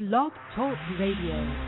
Blog Talk Radio.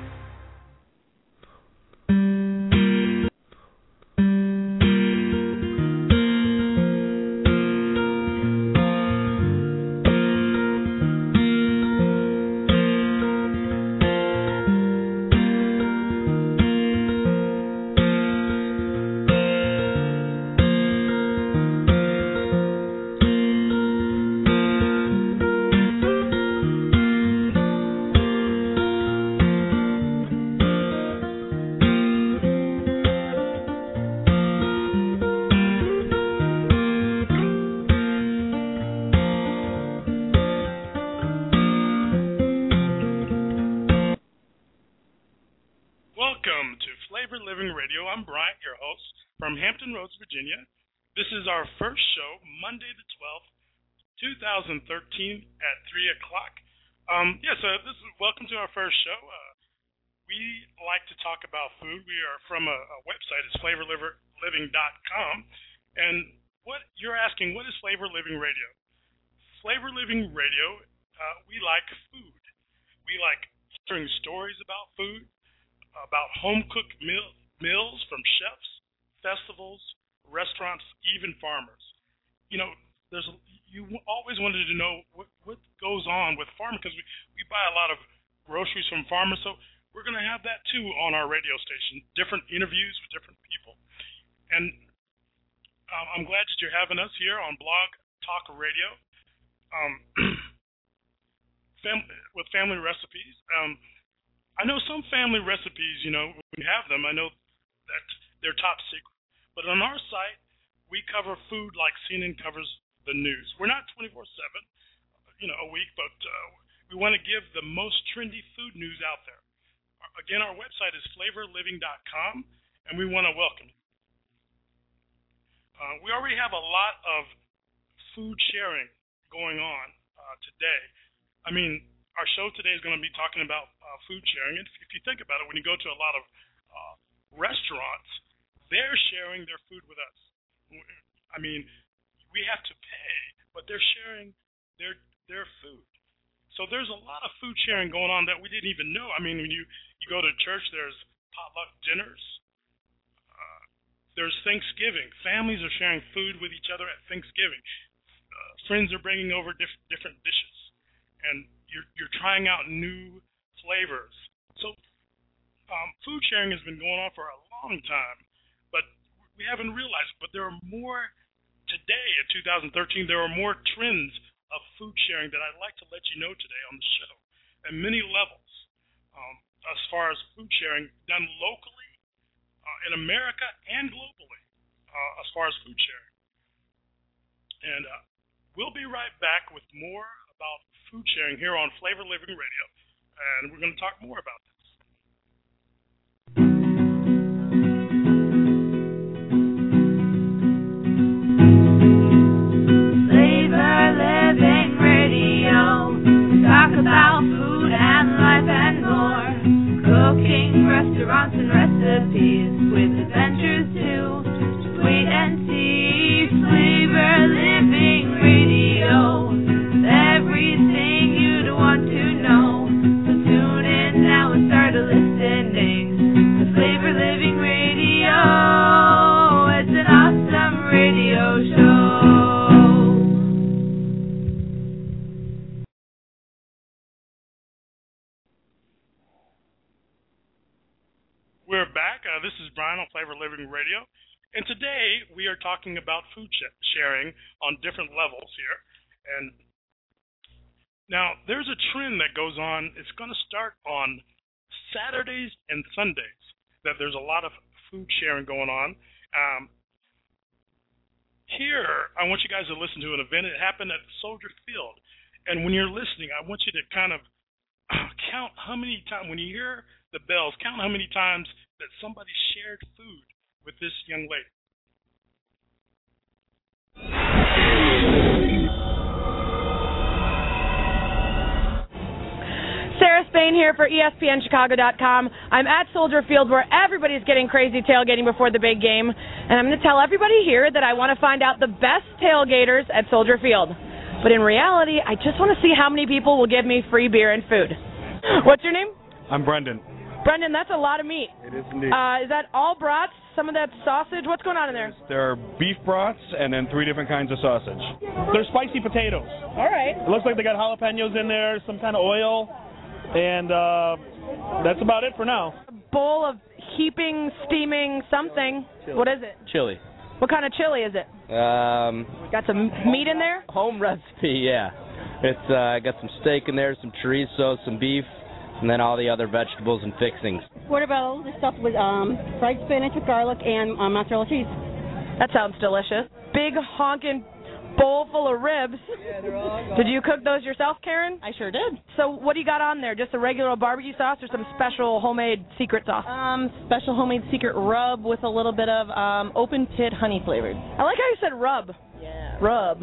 Virginia. This is our first show, Monday the 12th, 2013 at 3 o'clock. Welcome to our first show. We like to talk about food. We are from a website. It's flavorliving.com. And what you're asking, what is Flavor Living Radio? Flavor Living Radio, we like food. We like hearing stories about food, about home-cooked meals from chefs, festivals, restaurants, even farmers. You know, you always wanted to know what goes on with farming, because we buy a lot of groceries from farmers, so we're going to have that too on our radio station, different interviews with different people. And I'm glad that you're having us here on Blog Talk Radio with family recipes. I know some family recipes, you know, when you have them, I know that they're top secret. But on our site, we cover food like CNN covers the news. We're not 24/7, a week, but we want to give the most trendy food news out there. Again, our website is flavorliving.com, and we want to welcome you. We already have a lot of food sharing going on today. I mean, our show today is going to be talking about food sharing. And if you think about it, when you go to a lot of restaurants, they're sharing their food with us. I mean, we have to pay, but they're sharing their food. So there's a lot of food sharing going on that we didn't even know. I mean, when you go to church, there's potluck dinners. There's Thanksgiving. Families are sharing food with each other at Thanksgiving. Friends are bringing over different dishes, and you're trying out new flavors. So food sharing has been going on for a long time. But we haven't realized, but there are more today in 2013, there are more trends of food sharing that I'd like to let you know today on the show at many levels as far as food sharing done locally in America and globally as far as food sharing. And we'll be right back with more about food sharing here on Flavor Living Radio, and we're going to talk more about this. About food and life and more, cooking, restaurants and recipes, with adventures too, sweet and tea, Flavor Living Radio, with everything you'd want to know. So tune in now and start listening to Flavor Living Radio. It's an awesome radio show. We're back. This is Brian on Flavor Living Radio, and today we are talking about food sharing on different levels here. And now there's a trend that goes on. It's going to start on Saturdays and Sundays, that there's a lot of food sharing going on. Here, I want you guys to listen to an event. It happened at Soldier Field, and when you're listening, I want you to kind of count how many times, when you hear the bells, count how many times that somebody shared food with this young lady. Sarah Spain here for ESPNChicago.com. I'm at Soldier Field, where everybody's getting crazy tailgating before the big game, and I'm going to tell everybody here that I want to find out the best tailgaters at Soldier Field. But in reality, I just want to see how many people will give me free beer and food. What's your name? I'm Brendan. Brendan, that's a lot of meat. It is indeed. Is that all brats? Some of that sausage? What's going on in there? There are beef brats and then 3 different kinds of sausage. They're spicy potatoes. All right. It looks like they got jalapenos in there, some kind of oil, and that's about it for now. A bowl of heaping, steaming something. Chili. What is it? Chili. What kind of chili is it? Got some meat in there? Home recipe, yeah. It's got some steak in there, some chorizo, some beef, and then all the other vegetables and fixings. Portobello is stuffed with fried spinach with garlic and mozzarella cheese. That sounds delicious. Big honking bowl full of ribs. Did you cook those yourself, Karen? I sure did. So what do you got on there? Just a regular barbecue sauce or some special homemade secret sauce? Special homemade secret rub with a little bit of open pit honey flavored. I like how you said rub. Yeah. Rub.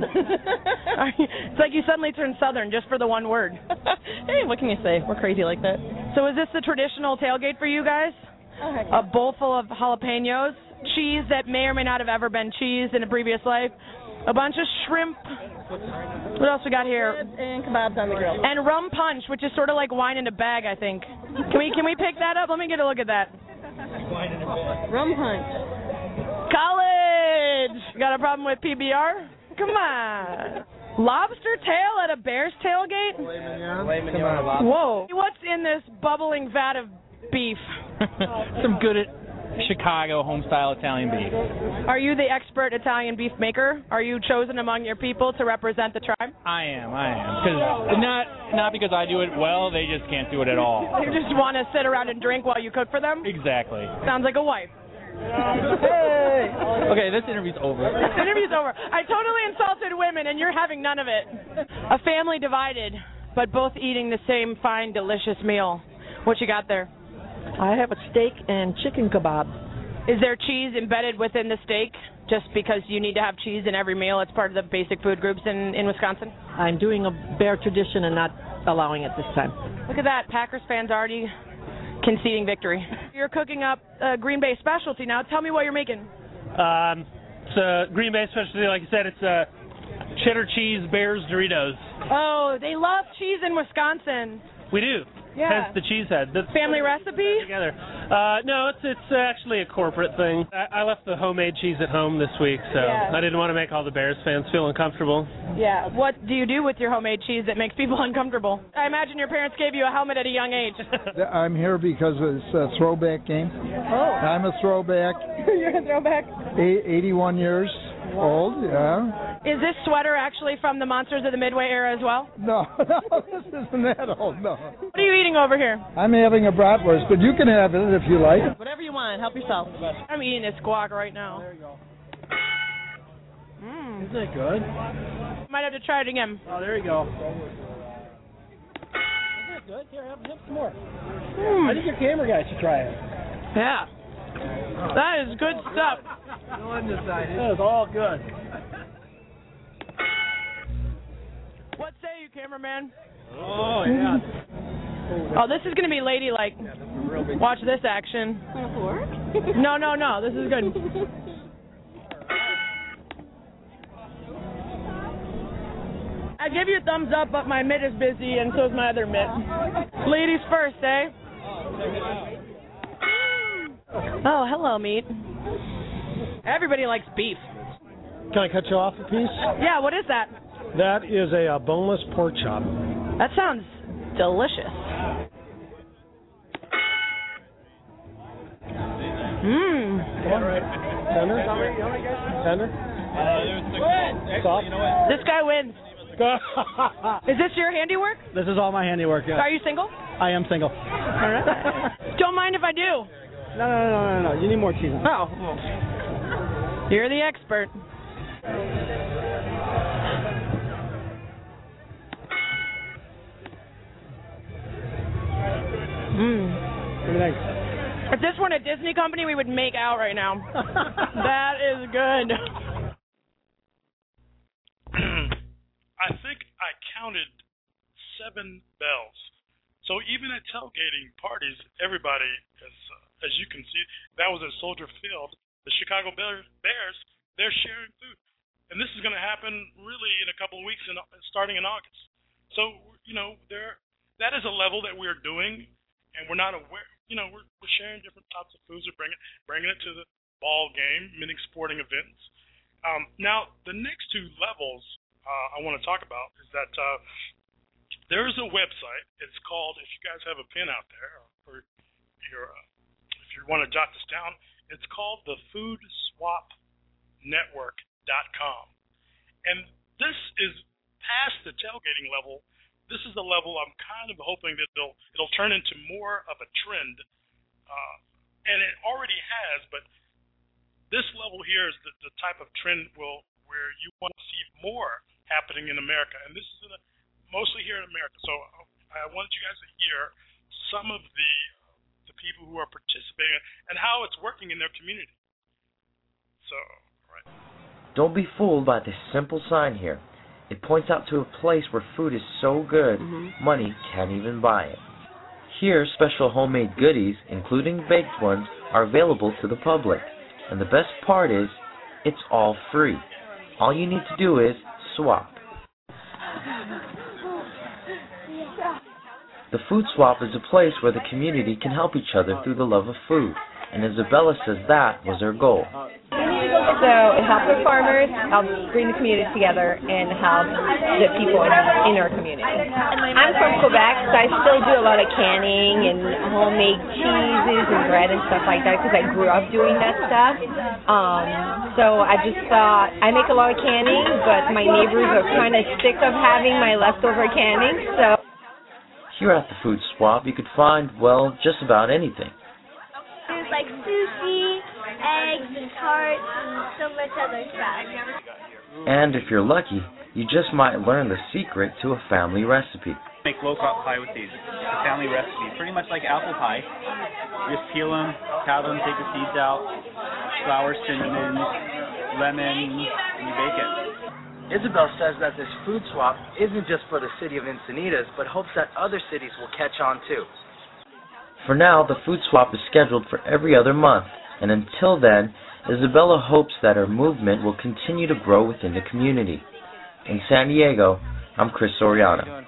It's like you suddenly turned Southern just for the one word. Hey, what can you say? We're crazy like that. So is this the traditional tailgate for you guys? Oh, heck yeah. A bowl full of jalapenos, cheese that may or may not have ever been cheese in a previous life, a bunch of shrimp. What else we got here? And kebabs on the grill. And rum punch, which is sort of like wine in a bag, I think. Can we pick that up? Let me get a look at that. Rum punch. College! Got a problem with PBR? Come on. Lobster tail at a Bears tailgate? Whoa. What's in this bubbling vat of beef? Some good Chicago home-style Italian beef. Are you the expert Italian beef maker? Are you chosen among your people to represent the tribe? I am. Because not because I do it well, they just can't do it at all. You just want to sit around and drink while you cook for them? Exactly. Sounds like a wife. Hey! Okay, this interview's over. Interview's over. I totally insulted women, and you're having none of it. A family divided, but both eating the same fine, delicious meal. What you got there? I have a steak and chicken kebab. Is there cheese embedded within the steak? Just because you need to have cheese in every meal, it's part of the basic food groups in Wisconsin? I'm doing a Bear tradition and not allowing it this time. Look at that. Packers fans already conceding victory. You're cooking up a Green Bay specialty now. Tell me what you're making. It's a Green Bay specialty. Like I said, it's cheddar cheese Bears Doritos. Oh, they love cheese in Wisconsin. We do. Yeah. Hence the cheese head. That's family recipe? Together. No, it's actually a corporate thing. I left the homemade cheese at home this week, so yeah. I didn't want to make all the Bears fans feel uncomfortable. Yeah. What do you do with your homemade cheese that makes people uncomfortable? I imagine your parents gave you a helmet at a young age. I'm here because it's a throwback game. Oh. I'm a throwback. You're a throwback? 81 years old, yeah. Is this sweater actually from the Monsters of the Midway era as well? No, this isn't that old, no. What are you eating over here? I'm having a bratwurst, but you can have it if you like. Whatever you want. Help yourself. I'm eating a squawk right now. There you go. Mmm. Isn't it good? Might have to try it again. Oh, there you go. Isn't it good? Here, have some more. I think your camera guy should try it. Yeah. That is good stuff. That is all good. What say you, cameraman? Oh, yeah. Oh, this is going to be ladylike. Watch this action. No. This is good. I give you a thumbs up, but my mitt is busy, and so is my other mitt. Ladies first, eh? Oh, hello, meat. Everybody likes beef. Can I cut you off a piece? Yeah, what is that? That is a boneless pork chop. That sounds delicious. Mmm. Tender? Tender? Soft? This guy wins. Is this your handiwork? This is all my handiwork, yes. Are you single? I am single. All right. Don't mind if I do. No. You need more cheese. Oh. You're the expert. What do you think? If this weren't a Disney company, we would make out right now. That is good. I think I counted 7 bells. So even at tailgating parties, everybody, as you can see, that was at Soldier Field. The Chicago Bears, they're sharing food. And this is going to happen really in a couple of weeks, starting in August. So, that is a level that we're doing, and we're not aware. We're sharing different types of foods. We're bringing it to the ball game, many sporting events. Now, the next two levels I want to talk about is that there is a website. It's called, if you guys have a pen out there, or if you want to jot this down, it's called the FoodSwapNetwork.com. And this is past the tailgating level. This is the level I'm kind of hoping that it'll turn into more of a trend, and it already has. But this level here is the type of trend where you want to see more happening in America, and this is mostly here in America. So I wanted you guys to hear some of the people who are participating and how it's working in their community. So, all right. Don't be fooled by this simple sign here. It points out to a place where food is so good, money can't even buy it. Here, special homemade goodies, including baked ones, are available to the public. And the best part is, it's all free. All you need to do is swap. The Food Swap is a place where the community can help each other through the love of food. And Isabella says that was her goal. So it helps the farmers, helps bring the community together, and helps the people in our community. I'm from Quebec, so I still do a lot of canning and homemade cheeses and bread and stuff like that because I grew up doing that stuff. So I just thought, I make a lot of canning, but my neighbors are kind of sick of having my leftover canning. So here at the Food Swap, you could find, well, just about anything. There's like sushi, eggs, and tarts, and so much other stuff. And if you're lucky, you just might learn the secret to a family recipe. Make low-carb pie with these. A family recipe, pretty much like apple pie. You just peel them, cow them, take the seeds out, flour, cinnamon, lemon, and you bake it. Isabel says that this food swap isn't just for the city of Encinitas, but hopes that other cities will catch on too. For now, the Food Swap is scheduled for every other month, and until then, Isabella hopes that her movement will continue to grow within the community. In San Diego, I'm Chris Soriano.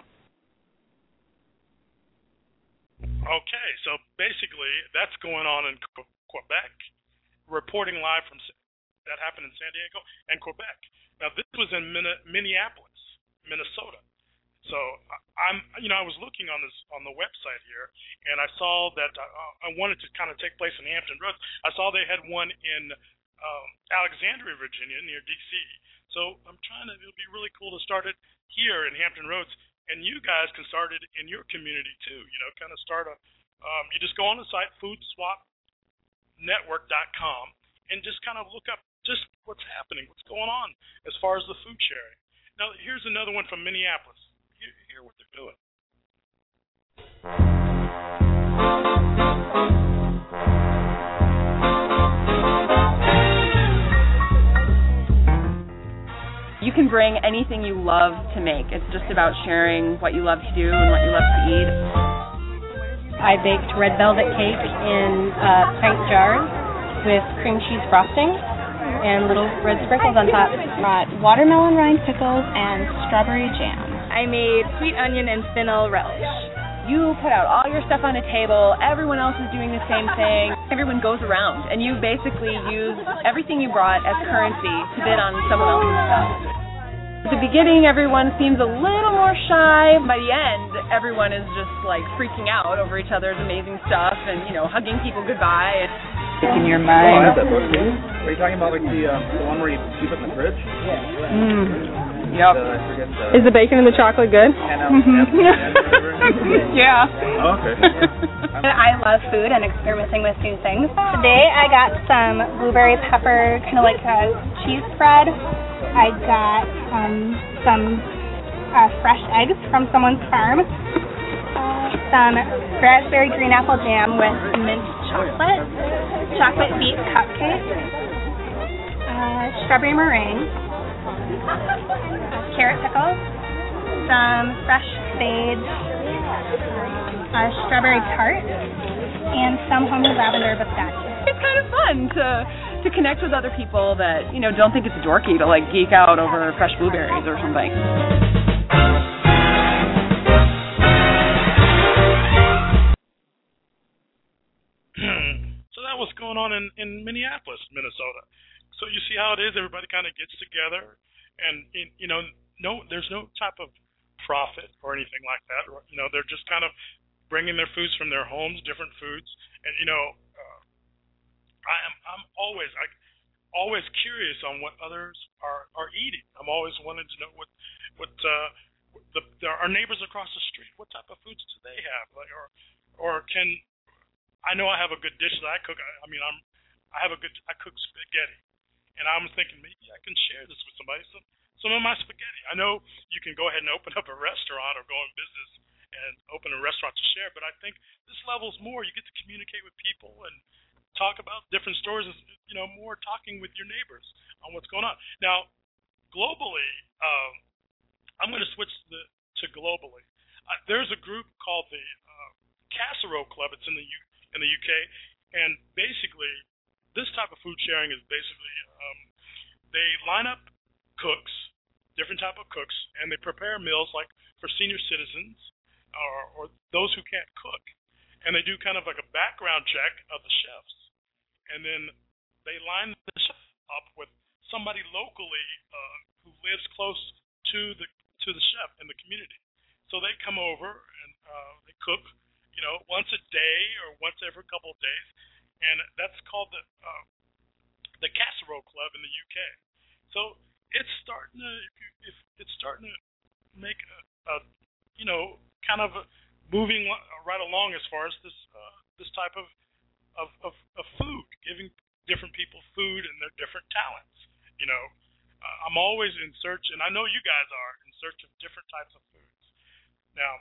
Okay, so basically that's going on in Quebec, reporting live from that happened in San Diego and Quebec. Now this was in Minneapolis, Minnesota. So I was looking on the website here, and I saw that I wanted to kind of take place in Hampton Roads. I saw they had one in Alexandria, Virginia, near D.C. So it'll be really cool to start it here in Hampton Roads, and you guys can start it in your community too. Kind of start you just go on the site FoodSwapNetwork.com and just kind of look up just what's happening, what's going on as far as the food sharing. Now here's another one from Minneapolis. Hear what they're doing. You can bring anything you love to make. It's just about sharing what you love to do and what you love to eat. I baked red velvet cake in pint jars with cream cheese frosting and little red sprinkles on top. Brought watermelon rind pickles and strawberry jam. I made sweet onion and fennel relish. You put out all your stuff on a table, everyone else is doing the same thing, everyone goes around, and you basically use everything you brought as currency to bid on someone else's stuff. At the beginning, everyone seems a little more shy. By the end, everyone is just like freaking out over each other's amazing stuff and, hugging people goodbye. In your mind. Oh, I have that book too. Are you talking about like the one where you keep it in the fridge? Yeah. Yep. Is the bacon and the chocolate good? Yeah. Oh, okay. I love food and experimenting with new things. Today I got some blueberry pepper, kind of like a cheese spread. I got some fresh eggs from someone's farm. Some raspberry green apple jam with mint chocolate beet cupcake, strawberry meringue, carrot pickles, some fresh sage, strawberry tart, and some homemade lavender biscotti. It's kind of fun to connect with other people that, don't think it's dorky to like geek out over fresh blueberries or something. going on in Minneapolis, Minnesota. So you see how it is. Everybody kind of gets together, and there's no type of profit or anything like that. They're just kind of bringing their foods from their homes, different foods, and I'm always curious on what others are eating. I'm always wanting to know what our neighbors across the street, what type of foods do they have, or can I know I have a good dish that I cook. I cook spaghetti, and I'm thinking maybe I can share this with somebody. Some of my spaghetti. I know you can go ahead and open up a restaurant or go in business and open a restaurant to share, but I think this level's more. You get to communicate with people and talk about different stories, more talking with your neighbors on what's going on. Now, globally, I'm going to switch to globally. There's a group called the Casserole Club. It's in the UK, and basically, this type of food sharing is basically they line up cooks, different type of cooks, and they prepare meals like for senior citizens or those who can't cook, and they do kind of like a background check of the chefs. And then they line the chef up with somebody locally who lives close to the chef in the community. So they come over and they cook, once a day or once every couple of days, and that's called the Casserole Club in the UK. So it's starting to make a kind of moving right along as far as this type of food, giving different people food and their different talents. I'm always in search, and I know you guys are in search of different types of foods. Now,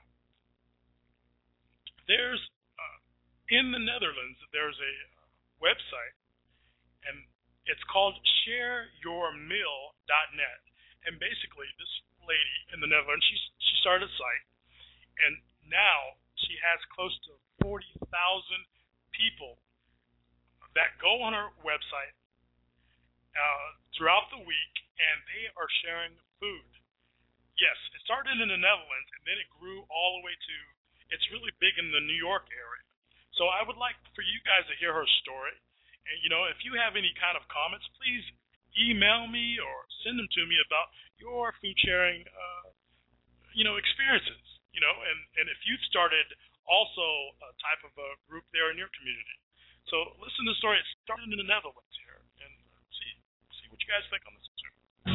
there's in the Netherlands, there's a website, and it's called shareyourmeal.net. And basically, this lady in the Netherlands, she started a site, and now she has close to 40,000 people that go on her website throughout the week, and they are sharing food. Yes, it started in the Netherlands, and then it grew all the way to, it's really big in the New York area. So I would like for you guys to hear her story. And, if you have any kind of comments, please email me or send them to me about your food sharing, experiences, and if you've started also a type of a group there in your community. So listen to the story. It started in the Netherlands here, and see what you guys think on this too.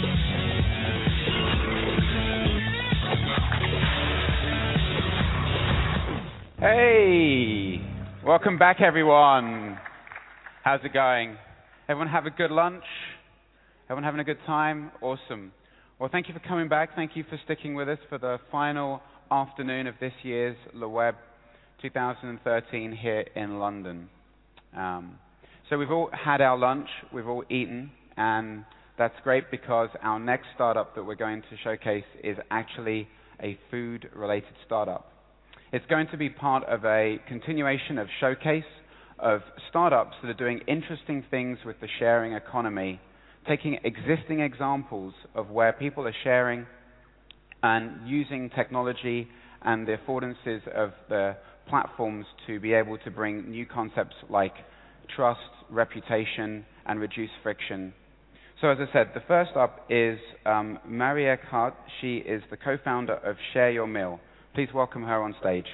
Hey, welcome back, everyone. How's it going? Everyone have a good lunch? Everyone having a good time? Awesome. Well, thank you for coming back. Thank you for sticking with us for the final afternoon of this year's Le Web 2013 here in London. So we've all had our lunch, we've all eaten, and that's great because our next startup that we're going to showcase is actually a food-related startup. It's going to be part of a continuation of showcase of startups that are doing interesting things with the sharing economy, taking existing examples of where people are sharing and using technology and the affordances of the platforms to be able to bring new concepts like trust, reputation, and reduce friction. So as I said, the first up is Maria Kart. She is the co-founder of Share Your Meal. Please welcome her on stage.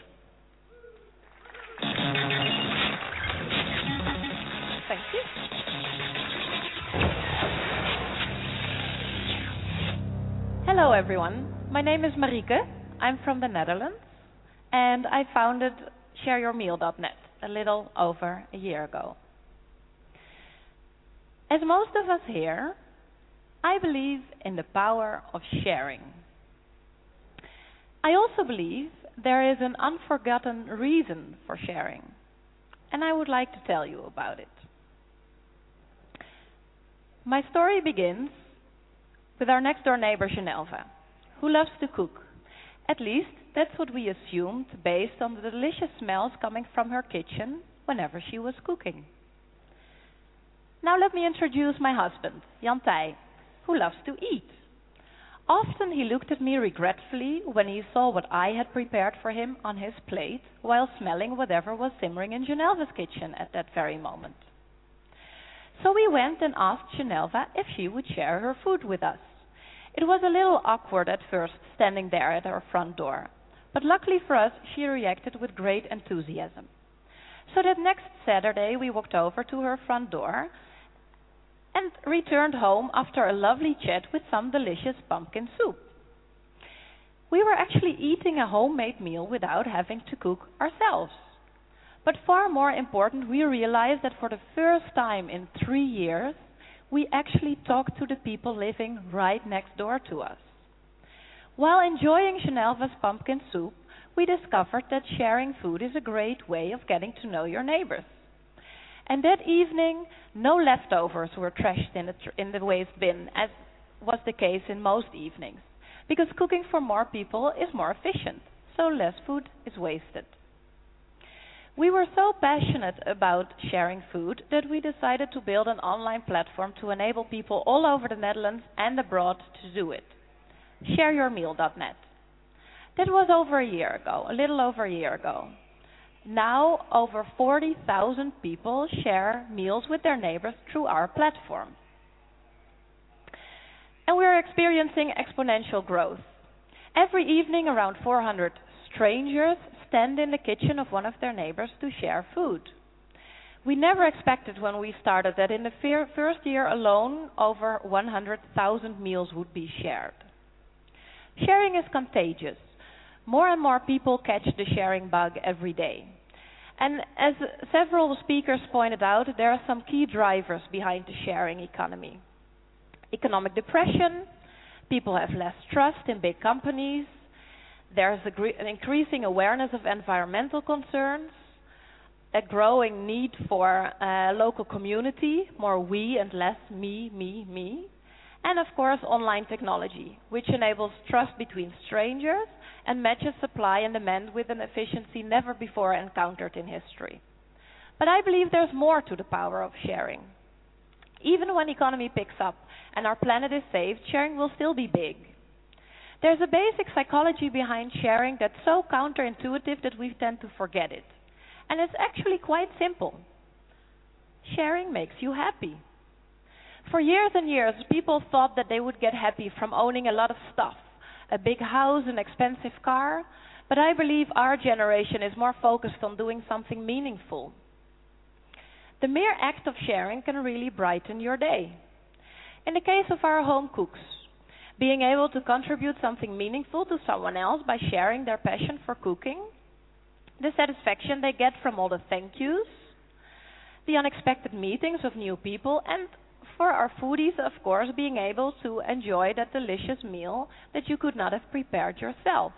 Thank you. Hello everyone, my name is Marieke. I'm from the Netherlands, and I founded ShareYourMeal.net a little over a year ago. As most of us here, I believe in the power of sharing. I also believe there is an unforgotten reason for sharing, and I would like to tell you about it. My story begins with our next door neighbor Genelva, who loves to cook. At least that's what we assumed based on the delicious smells coming from her kitchen whenever she was cooking. Now let me introduce my husband, Jan Tij, who loves to eat. Often he looked at me regretfully when he saw what I had prepared for him on his plate while smelling whatever was simmering in Genelva's kitchen at that very moment. So we went and asked Genelva if she would share her food with us. It was a little awkward at first, standing there at our front door. But luckily for us, she reacted with great enthusiasm. So that next Saturday, we walked over to her front door and returned home after a lovely chat with some delicious pumpkin soup. We were actually eating a homemade meal without having to cook ourselves. But far more important, we realized that for the first time in 3 years, we actually talked to the people living right next door to us. While enjoying Genelva's pumpkin soup, we discovered that sharing food is a great way of getting to know your neighbors. And that evening, no leftovers were trashed in the waste bin, as was the case in most evenings, because cooking for more people is more efficient, so less food is wasted. We were so passionate about sharing food that we decided to build an online platform to enable people all over the Netherlands and abroad to do it. ShareYourMeal.net. That was over a year ago, a little over a year ago. Now, over 40,000 people share meals with their neighbors through our platform. And we're experiencing exponential growth. Every evening, around 400 strangers stand in the kitchen of one of their neighbors to share food. We never expected when we started that in the first year alone, over 100,000 meals would be shared. Sharing is contagious. More and more people catch the sharing bug every day. And as several speakers pointed out, there are some key drivers behind the sharing economy. Economic depression, people have less trust in big companies, there's an increasing awareness of environmental concerns, a growing need for local community, more we and less me, and of course online technology, which enables trust between strangers and matches supply and demand with an efficiency never before encountered in history. But I believe there's more to the power of sharing. Even when economy picks up and our planet is saved, sharing will still be big. There's a basic psychology behind sharing that's so counterintuitive that we tend to forget it. And it's actually quite simple. Sharing makes you happy. For years and years, people thought that they would get happy from owning a lot of stuff, a big house, an expensive car, but I believe our generation is more focused on doing something meaningful. The mere act of sharing can really brighten your day. In the case of our home cooks, being able to contribute something meaningful to someone else by sharing their passion for cooking, the satisfaction they get from all the thank yous, the unexpected meetings of new people, and for our foodies, of course, being able to enjoy that delicious meal that you could not have prepared yourself.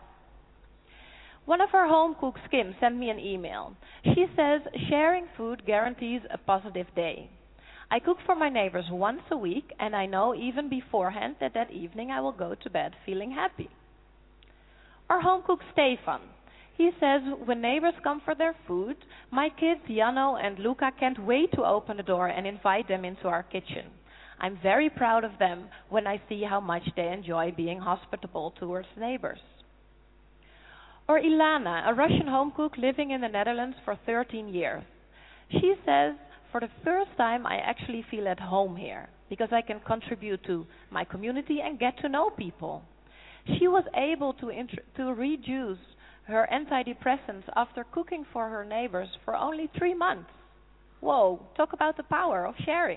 One of our home cooks, Kim, sent me an email. She says, sharing food guarantees a positive day. I cook for my neighbors once a week, and I know even beforehand that evening I will go to bed feeling happy. Our home cook, Stefan, he says, when neighbors come for their food, my kids, Jano and Luca, can't wait to open the door and invite them into our kitchen. I'm very proud of them when I see how much they enjoy being hospitable towards neighbors. Or Ilana, a Russian home cook living in the Netherlands for 13 years. She says, for the first time I actually feel at home here, because I can contribute to my community and get to know people. She was able to reduce her antidepressants after cooking for her neighbors for only 3 months. Whoa, talk about the power of sharing.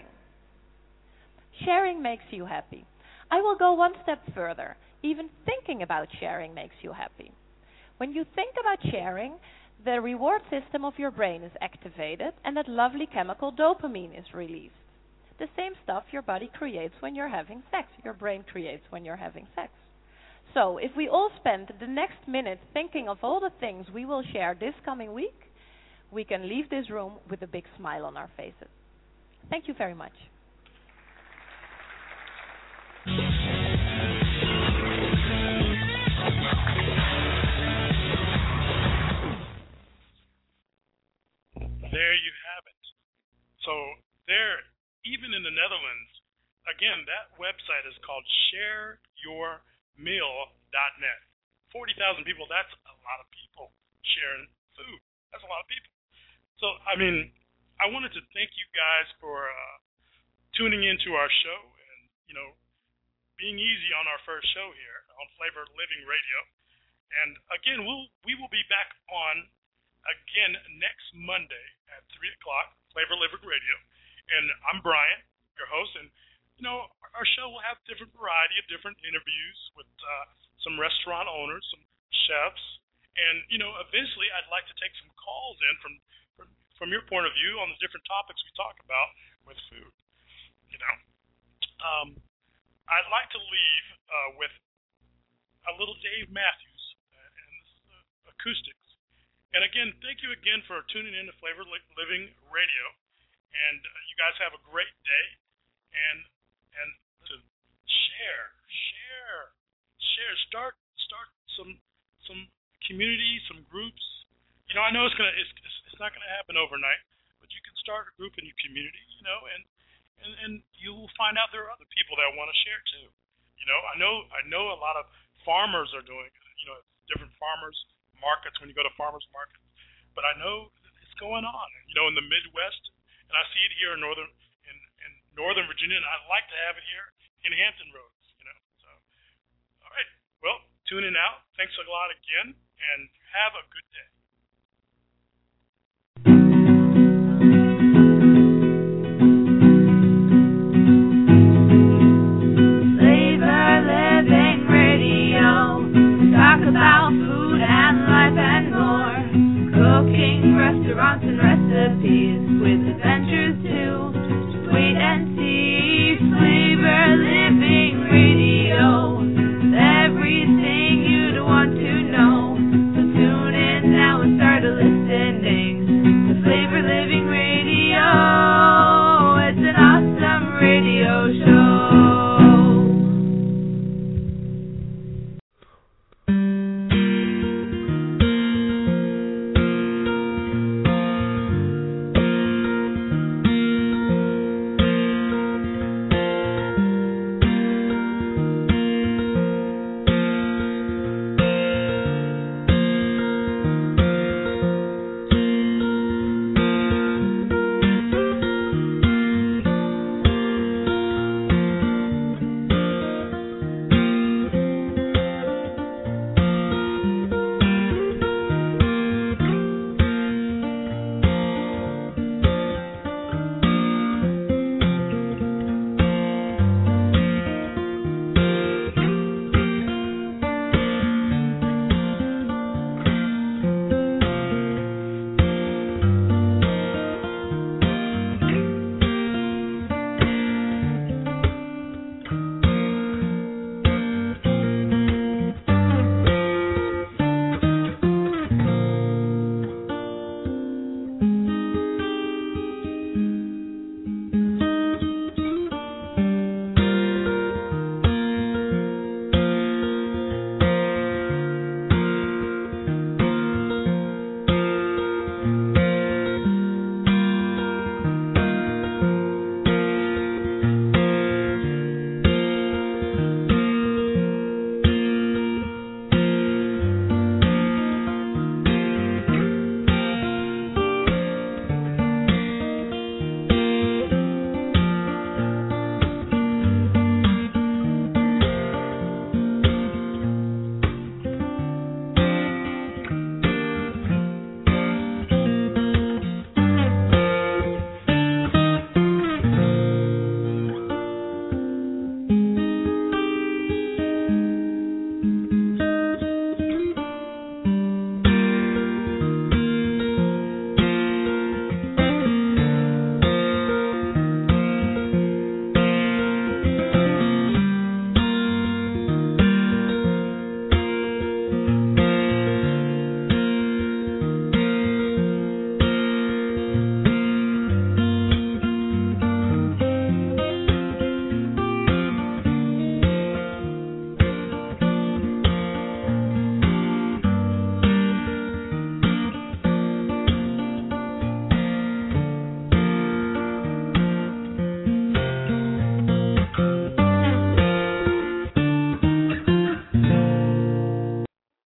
Sharing makes you happy. I will go one step further. Even thinking about sharing makes you happy. When you think about sharing, the reward system of your brain is activated and that lovely chemical dopamine is released. The same stuff your body creates when you're having sex, your brain creates when you're having sex. So, if we all spend the next minute thinking of all the things we will share this coming week, we can leave this room with a big smile on our faces. Thank you very much. There you have it. So there, even in the Netherlands, again, that website is called ShareYourMeal.net. 40,000 people, that's a lot of people sharing food. That's a lot of people. So, I mean, I wanted to thank you guys for tuning into our show and, being easy on our first show here on Flavor Living Radio. And again, we will be back on again next Monday at 3 o'clock, Flavor Living Radio. And I'm Brian, your host, and our show will have different variety of different interviews with some restaurant owners, some chefs, and eventually I'd like to take some calls in from your point of view on the different topics we talk about with food. I'd like to leave with a little Dave Matthews and acoustics. And again, thank you again for tuning in to Flavor Living Radio. And you guys have a great day. And to share, start some community, some groups. I know it's not gonna happen overnight, but you can start a group in your community, and you will find out there are other people that want to share too. I know a lot of farmers are doing, different farmers markets when you go to farmers markets, but I know it's going on, in the Midwest, and I see it here in Northern Virginia, and I'd like to have it here in Hampton Roads, So, all right, well, tune in out. Thanks a lot again, and have a good day. About food and life and more, cooking, restaurants and recipes with adventures